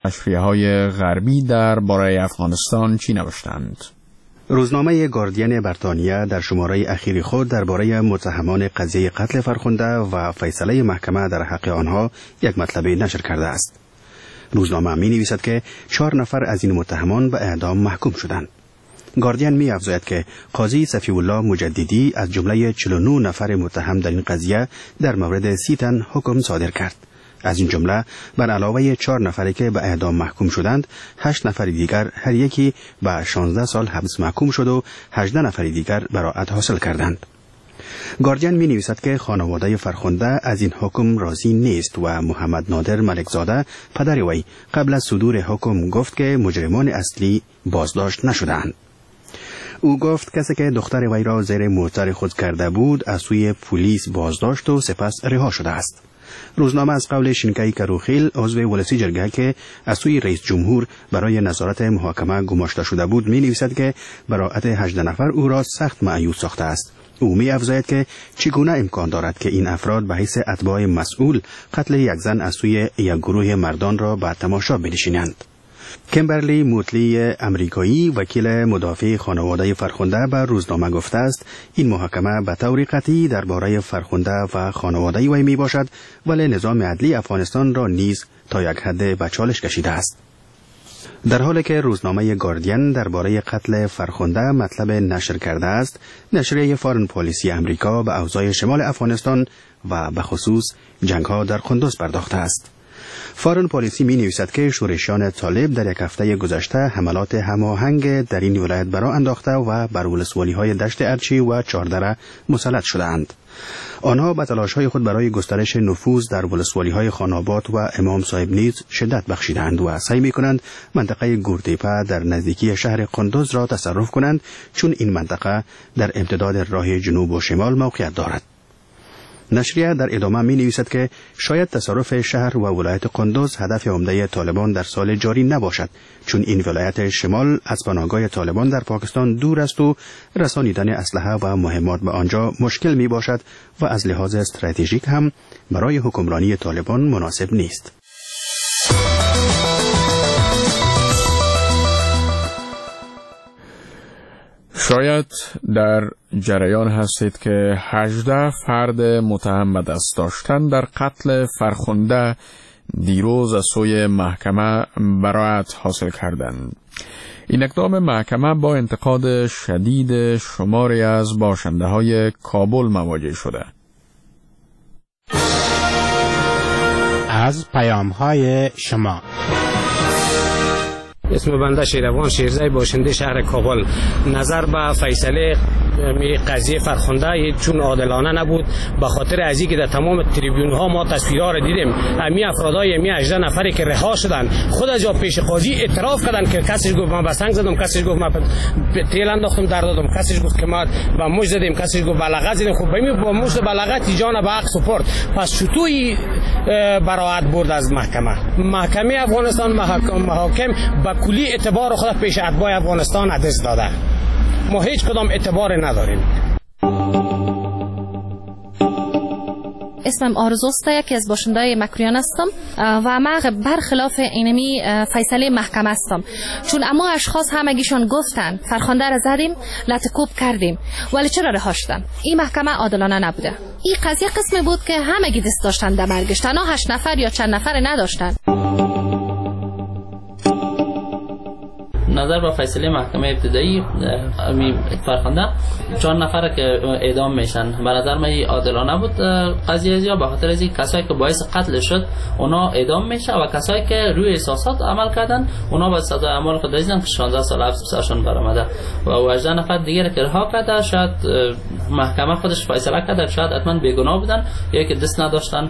نشریه‌های غربی درباره افغانستان چی نوشتند؟ روزنامه گاردین بریتانیا در شماره اخیر خود درباره متهمان قضیه قتل فرخنده و فیصله محکمه در حق آنها یک مطلبی نشر کرده است. روزنامه می نویسد که 4 نفر از این متهمان به اعدام محکوم شدند. گاردین می افزاید که قاضی صفی الله مجددی از جمله 49 نفر متهم در این قضیه در مورد 30 تن حکم صادر کرد. از این جمله بر علاوه 4 نفری که به اعدام محکوم شدند، 8 نفر دیگر هر یکی به 16 سال حبس محکوم شد و 18 نفر دیگر براءت حاصل کردند. گاردین می نویسد که خانواده فرخنده از این حکم راضی نیست و محمد نادر ملکزاده پدر وی قبل از صدور حکم گفت که مجرمان اصلی بازداشت نشدند. او گفت کسی که دختر وی را زیر موتر خود کرده بود از سوی پلیس بازداشت و سپس رها شده است. روزنامه از قول شینکای کروخیل عضو ولسی جرگه که از سوی رئیس جمهور برای نظارت محاکمه گماشته شده بود می نویسد که براءت 18 نفر او را سخت مایوس ساخته است. او می افزاید که چگونه امکان دارد که این افراد به حیث اتباع مسئول قتل یک زن از سوی یک گروه مردان را به تماشا بنشینند. کمبرلی موتلی امریکایی وکیل مدافع خانواده فرخنده به روزنامه گفته است این محاکمه به طور قطعی درباره فرخنده و خانواده وی می باشد، ولی نظام عدلی افغانستان را نیز تا یک حد به چالش کشیده است. در حالی که روزنامه گاردین درباره قتل فرخنده مطلب نشر کرده است، نشریه فارن پالیسی امریکا به اوضاع شمال افغانستان و به خصوص جنگ‌ها در قندوز پرداخته است. فارن پالیسی می نویسد که شورشیان طالب در یک هفته گذشته حملات هماهنگ در این ولایت برا انداخته و بر ولسوالی‌های دشت ارچی و چاردره مسلط شدند. آنها به تلاش‌های خود برای گسترش نفوذ در ولسوالی‌های خاناباد و امام صاحب نیز شدت بخشیدند و سعی می‌کنند منطقه گوردیپه در نزدیکی شهر قندوز را تصرف کنند، چون این منطقه در امتداد راه جنوب و شمال موقعیت دارد. نشریه در ادامه می نویسد که شاید تصرف شهر و ولایت قندوز هدف عمده طالبان در سال جاری نباشد، چون این ولایت شمال از پناهگاه طالبان در پاکستان دور است و رسانیدن اسلحه و مهمات به آنجا مشکل می باشد و از لحاظ استراتژیک هم برای حکمرانی طالبان مناسب نیست. شاید در جریان هستید که 18 فرد متهم به دست داشتن در قتل فرخنده دیروز از سوی محکمه براءت حاصل کردند. این اقدام محکمه با انتقاد شدید شماری از باشنده‌های کابل مواجه شده. از پیام‌های شما. اسم بنده شیروان شیرزی باشنده شهر کابل. نظر به فیصله قضیه فرخنده چون عادلانه نبود، به خاطر ازی که در تمام تریبیون ها ما تصویرها را دیدیم، امی افرادای امی 18 نفری که رها شدن خود از جا پیش قاضی اعتراف کردن که کسیش گفت من به سنگ زدم، کسیش گفت من تیل انداختم در دادم، کسیش گفت که ما با موج زدیم، کسیش گفت بلغت زدیم. خب ببین با موج بلغت جان به حق سپرد. پس چطوری براءت برد از محکمه افغانستان؟ محاکم با کلی اعتبار خود پیش اتباع افغانستان عدس داده. ما هیچ کدام اعتبار نداریم. اسمم آرزوست، یکی از باشنده‌های مکریان هستم و من برخلاف اینمی فیصله محکمه هستم، چون اما اشخاص همگیشون گفتن فرخنده را زدیم، لطکوب کردیم، ولی چرا رها شدن؟ این محکمه عادلانه نبوده. این قضیه قسمی بود که همگی دست داشتن در مرگش، تنها 8 نفر یا چند نفر نداشتن. نظر به فیصله محکمه ابتدایی فرخنده 4 نفر که اعدام میشن، به نظر من عادلانه بود قضیه، یا به خاطر از کسایی که باعث قتل شد اونا اعدام میشه و کسایی که روی احساسات عمل کردن اونا با سزا اعمال خود دیدن که 16 سال حبسشون برآمده و 18 نفر دیگه که رها کرده. شاید محکمه خودش فیصله کرده شاید حتما بیگناه بودن یا که دست نداشتن.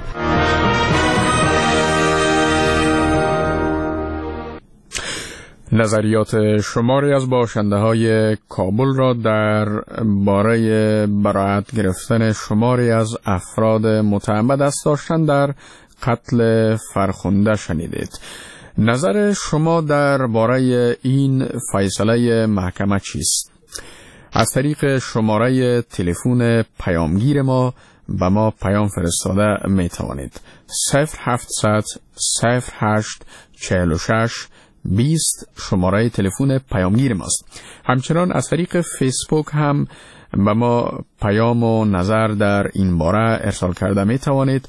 نظریات شماری از باشنده‌های کابل را در باره براءت گرفتن شماری از افراد متهم به دست داشتن در قتل فرخنده شنیدید. نظر شما در باره این فیصله محکمه چیست؟ از طریق شماره تلفن پیامگیر ما به ما پیام فرستاده می توانید. 0700 08 46 20 شماره تلفن پیامگیر ماست. همچنان از طریق فیسبوک هم به ما پیام و نظر در این باره ارسال کرده می توانید.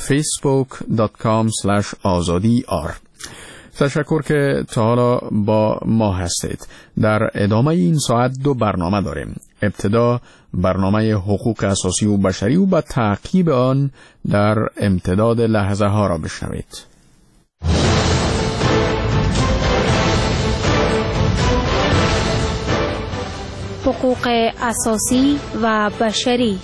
facebook.com/azadi.ar. تشکر که تا حالا با ما هستید. در ادامه این ساعت 2 برنامه داریم. ابتدا برنامه حقوق اساسی و بشری و به تعقیب آن در امتداد لحظه ها را بشنوید. حقوق اساسی و بشری.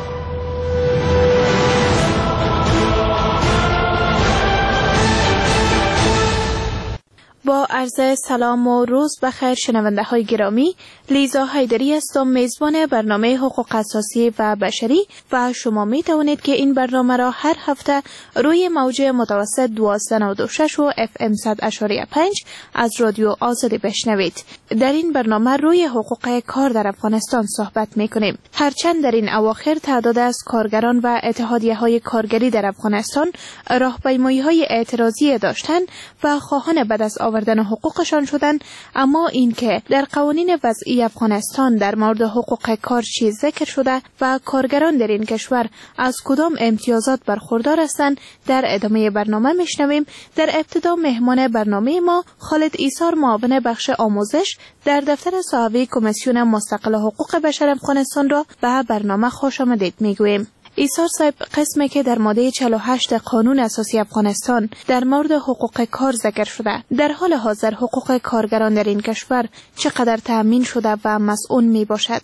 با عرض سلام و روز بخیر شنونده های گرامی، لیزا حیدری هستم، میزبان برنامه حقوق اساسی و بشری و شما می توانید که این برنامه را هر هفته روی موج متوسط 1296 و FM 100.5 از رادیو آزادی بشنوید. در این برنامه روی حقوق کار در افغانستان صحبت می کنیم. هرچند در این اواخر تعداد از کارگران و اتحادیه های کارگری در افغانستان راهپیمایی های اعتراضی داشتند و خواهان بعد از آوردن حقوقشان شدند، اما این که در قوانین وضعی افغانستان در مورد حقوق کار چیز ذکر شده و کارگران در این کشور از کدام امتیازات برخوردار هستند در ادامه برنامه میشنویم. در ابتدا مهمان برنامه ما خالد ایثار، معاون بخش آموزش در دفتر صاحب کمیسیون مستقل حقوق بشر افغانستان را به برنامه خوش آمدید میگوییم. ایثار صاحب، قسمی که در ماده 48 قانون اساسی افغانستان در مورد حقوق کار ذکر شده، در حال حاضر حقوق کارگران در این کشور چقدر تأمین شده و مسئول می باشد؟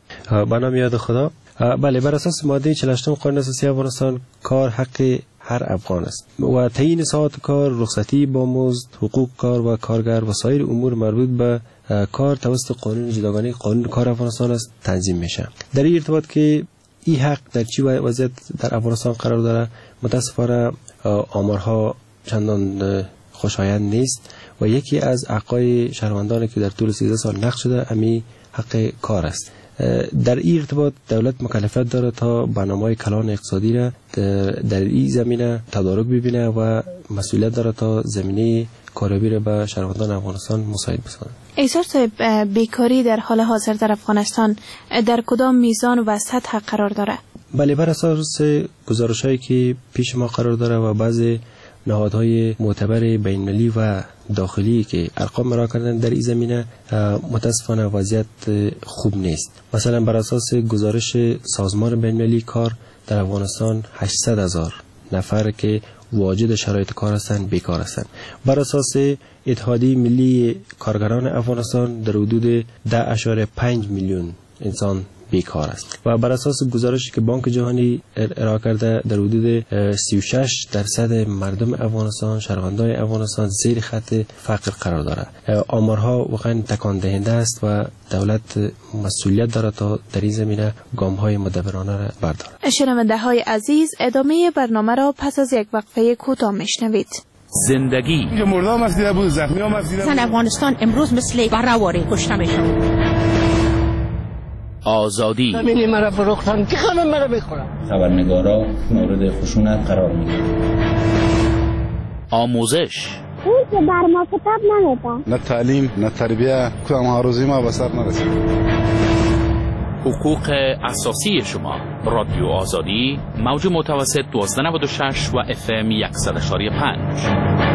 به نام یاد خدا. بله، بر اساس ماده 48 قانون اساسی افغانستان کار حق هر افغان است و تعیین ساعات کار، رخصتی با مزد، حقوق کار و کارگر و سایر امور مربوط به کار توسط قانون جداگانه قانون کار افغانستان است تنظیم میشه. در این ارتباط که این حق در چی وضعیت در افغانستان قرار داره، متاسفانه آمارها چندان خوشایند نیست و یکی از حقای شهروندانی که در طول 13 سال نقض شده امی حق کار است. در این ارتباط دولت مکلفیت داره تا برنامه‌های کلان اقتصادی را در این زمینه تدارک ببینه و مسئولیت داره تا زمینه کاریابی را به شهروندان افغانستان مساعد بسازه. ایثار صاحب، بیکاری در حال حاضر در افغانستان در کدام میزان و سطح قرار داره؟ بله، بر اساس گزارش‌هایی که پیش ما قرار داره و بعضی نهادهای معتبر بین‌المللی و داخلی که ارقام مرا کردن در این زمینه، متاسفانه وضعیت خوب نیست. مثلا بر اساس گزارش سازمان بین‌المللی کار در افغانستان 800,000 نفر که واجد شرایط کار هستند بیکار هستند. بر اساس اتحادیه ملی کارگران افغانستان در حدود 10.5 میلیون انسان بیکار است و بر اساس گزارشی که بانک جهانی ارائه کرده در حدود 36% مردم افغانستان، شهروندان افغانستان زیر خط فقر قرار دارد. آمارها واقعا تکان دهنده است و دولت مسئولیت دارد تا در این زمینه گام‌های مدبرانه را بردارد. شنونده های عزیز، ادامه برنامه را پس از یک وقفه کوتاه میشنوید. زندگی اینجا مردم مسیده بود، زخمی ها مسیده بود. افغانستان امروز مثل برآواره کشته میشن. آزادی همینی مرا فروختن که خانم مرا بخورم. خبرنگارا مورد خشونت قرار میگیرن. آموزش اون که بر ما کتاب نمیده، نه تعلیم نه تربیه، کدام هاروزی ما به سر نرسید. حقوق اساسی شما. رادیو آزادی، موج متوسط 1296 و FM 100.5.